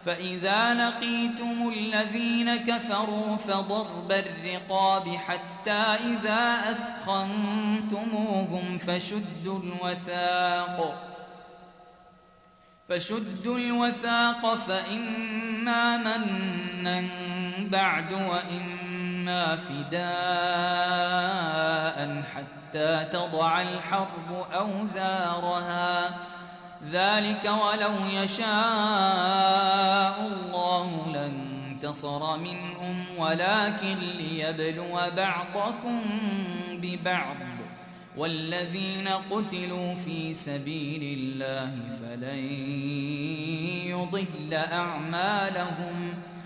فإذا لقيتم الذين كفروا فضرب الرقاب حتى إذا أثخنتموهم فشدوا الوثاق فإما منا بعد وإما فداء حتى تضع الحرب أوزارها ذلك ولو يشاء الله لانتصر منهم ولكن ليبلو بعضكم ببعض والذين قتلوا في سبيل الله فلن يضل أعمالهم